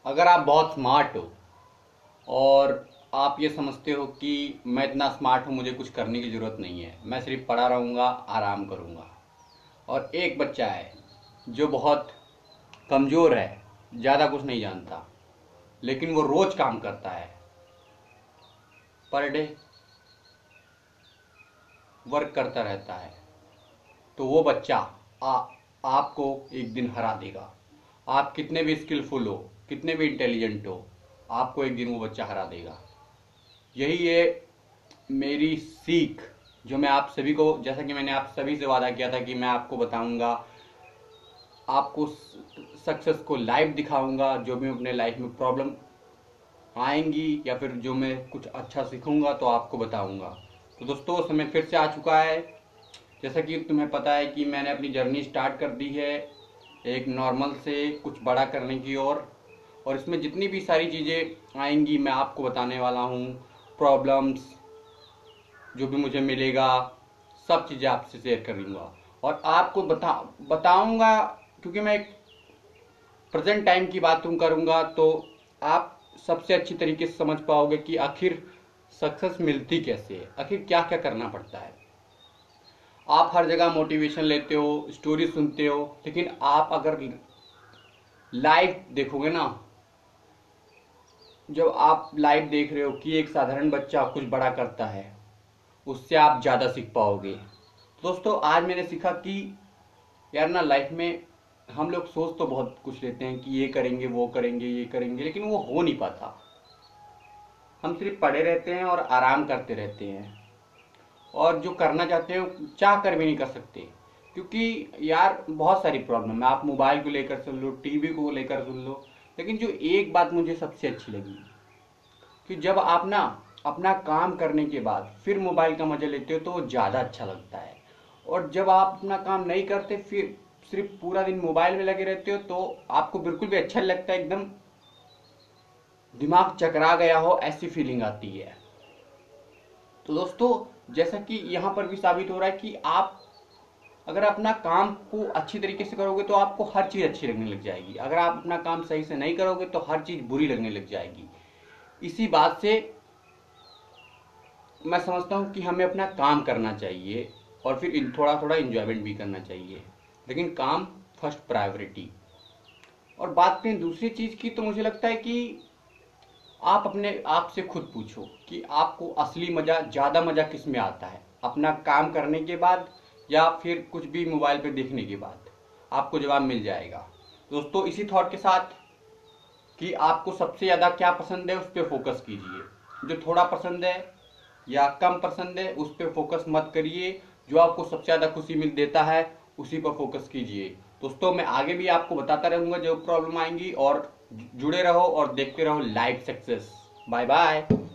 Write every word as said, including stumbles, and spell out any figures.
अगर आप बहुत स्मार्ट हो और आप ये समझते हो कि मैं इतना स्मार्ट हूँ, मुझे कुछ करने की ज़रूरत नहीं है, मैं सिर्फ पड़ा रहूँगा, आराम करूँगा। और एक बच्चा है जो बहुत कमज़ोर है, ज़्यादा कुछ नहीं जानता, लेकिन वो रोज़ काम करता है, पर डे वर्क करता रहता है, तो वो बच्चा आ, आपको एक दिन हरा देगा। आप कितने भी स्किलफुल हो, कितने भी इंटेलिजेंट हो, आपको एक दिन वो बच्चा हरा देगा। यही है मेरी सीख, जो मैं आप सभी को, जैसा कि मैंने आप सभी से वादा किया था कि मैं आपको बताऊंगा, आपको सक्सेस को लाइव दिखाऊंगा। जो भी अपने लाइफ में प्रॉब्लम आएंगी या फिर जो मैं कुछ अच्छा सीखूंगा तो आपको बताऊंगा। तो दोस्तों, समय फिर से आ चुका है। जैसा कि तुम्हें पता है कि मैंने अपनी जर्नी स्टार्ट कर दी है एक नॉर्मल से कुछ बड़ा करने की ओर, और, और इसमें जितनी भी सारी चीज़ें आएंगी मैं आपको बताने वाला हूँ। प्रॉब्लम्स जो भी मुझे मिलेगा, सब चीज़ें आपसे शेयर करूँगा और आपको बता बताऊँगा, क्योंकि मैं एक प्रेजेंट टाइम की बात तुम करूँगा तो आप सबसे अच्छी तरीके से समझ पाओगे कि आखिर सक्सेस मिलती कैसे है, आखिर क्या क्या करना पड़ता है। आप हर जगह मोटिवेशन लेते हो, स्टोरी सुनते हो, लेकिन आप अगर लाइव देखोगे ना, जब आप लाइव देख रहे हो कि एक साधारण बच्चा कुछ बड़ा करता है, उससे आप ज़्यादा सीख पाओगे। दोस्तों, आज मैंने सीखा कि यार ना, लाइफ में हम लोग सोच तो बहुत कुछ लेते हैं कि ये करेंगे, वो करेंगे, ये करेंगे, लेकिन वो हो नहीं पाता। हम सिर्फ पड़े रहते हैं और आराम करते रहते हैं, और जो करना चाहते हैं चाह कर भी नहीं कर सकते, क्योंकि यार बहुत सारी प्रॉब्लम है। आप मोबाइल को लेकर सुन लो, टीवी को लेकर सुन लो, लेकिन जो एक बात मुझे सबसे अच्छी लगी कि जब आप ना अपना काम करने के बाद फिर मोबाइल का मजा लेते हो तो वो ज़्यादा अच्छा लगता है। और जब आप अपना काम नहीं करते, फिर सिर्फ पूरा दिन मोबाइल में लगे रहते हो, तो आपको बिल्कुल भी अच्छा नहीं लगता, एकदम दिमाग चकरा गया हो ऐसी फीलिंग आती है। तो दोस्तों, जैसा कि यहाँ पर भी साबित हो रहा है कि आप अगर अपना काम को अच्छी तरीके से करोगे तो आपको हर चीज़ अच्छी लगने लग जाएगी। अगर आप अपना काम सही से नहीं करोगे तो हर चीज़ बुरी लगने लग जाएगी। इसी बात से मैं समझता हूँ कि हमें अपना काम करना चाहिए और फिर थोड़ा थोड़ा इंजॉयमेंट भी करना चाहिए, लेकिन काम फर्स्ट प्रायोरिटी। और बात करें दूसरी चीज़ की, तो मुझे लगता है कि आप अपने आप से खुद पूछो कि आपको असली मज़ा, ज़्यादा मज़ा किस में आता है, अपना काम करने के बाद या फिर कुछ भी मोबाइल पे देखने के बाद। आपको जवाब मिल जाएगा। दोस्तों, इसी थॉट के साथ कि आपको सबसे ज़्यादा क्या पसंद है उस पर फोकस कीजिए। जो थोड़ा पसंद है या कम पसंद है उस पर फोकस मत करिए। जो आपको सबसे ज़्यादा खुशी मिल देता है उसी पर फोकस कीजिए। दोस्तों, मैं आगे भी आपको बताता रहूँगा जो प्रॉब्लम आएंगी, और जुड़े रहो और देखते रहो लाइव सक्सेस। Bye bye.